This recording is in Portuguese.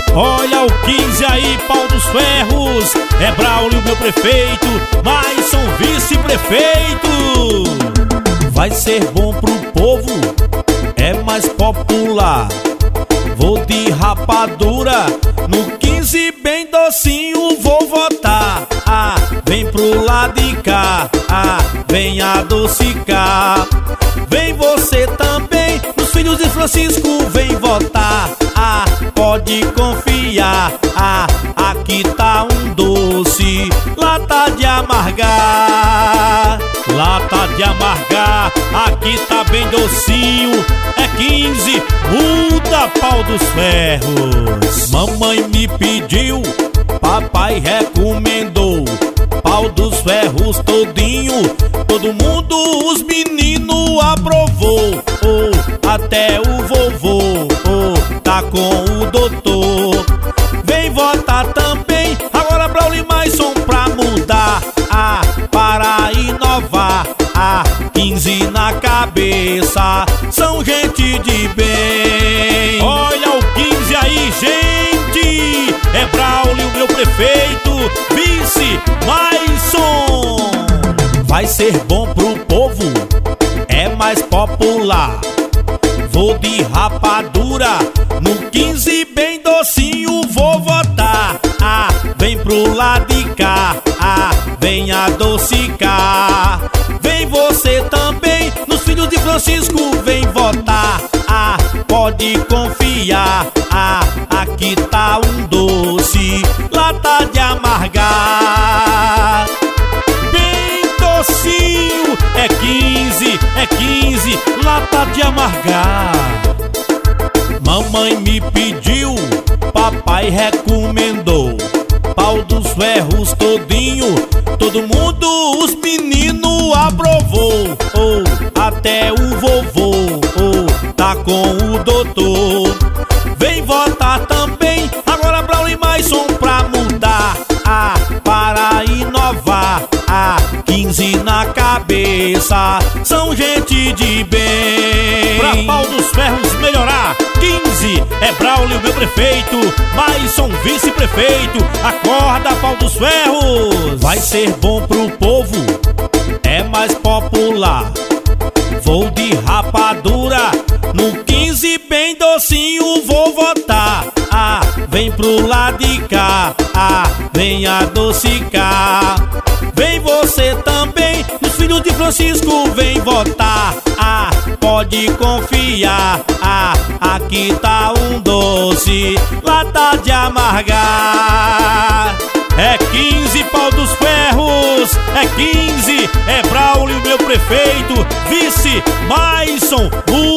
Olha o 15 aí, Pau dos Ferros. É Braulio, meu prefeito, Maisson, vice-prefeito. Vai ser bom pro povo, é mais popular. Vou de rapadura, no 15 bem docinho vou votar. Ah, vem pro lado de cá, ah, vem adocicar. Vem você também, nos filhos de Francisco, vem votar. Ah, pode confiar, ah, aqui tá um doce, lata de amargar. Lata de amargar, aqui tá bem docinho. É 15, muda Pau dos Ferros. Mamãe me pediu, papai recomendou. Pau dos Ferros todinho, todo mundo, os meninos aprovou. Oh, até o vovô, oh, tá com o doutor. Vem votar também, agora Braulio e Maisson pra mudar. Ah, para inovar, ah, 15 na cabeça, são gente de bem. Olha o 15 aí, gente, é Braulio, meu prefeito, vice Maisson. Vai ser bom pro povo, é mais popular. Vou de rapadura, no 15 bem docinho vou votar. Ah, vem pro lado de cá, ah, vem adocicar. Vem você também, nos filhos de Francisco, vem votar. Ah, pode confiar, ah, aqui tá um doce, lata de amargar. Bem docinho, é 15, lata de amargar. Mamãe me pediu, papai recomendou. Pau dos Ferros todinho, todo mundo, os meninos aprovou. Oh, até o vovô, oh, tá com o doutor. Vem votar também, agora Braulio e Maisson pra mudar. Ah, para inovar, ah, 15 na cabeça, são gente de bem. Pra Pau dos Ferros melhorar, 15 é Braulio, meu prefeito, Maisson, vice-prefeito. Acorda, Pau dos Ferros. Vai ser bom pro povo, é mais popular. Vou de rapadura, no 15 bem docinho vou votar. Ah, vem pro lado de cá, ah, vem adocicar. Vem você também, nos filhos de Francisco, vem votar. Ah, pode confiar, ah, aqui tá um doce, lata de amargar. É 15, Pau dos Ferros, é 15, é Braulio, meu prefeito, vice Maisson,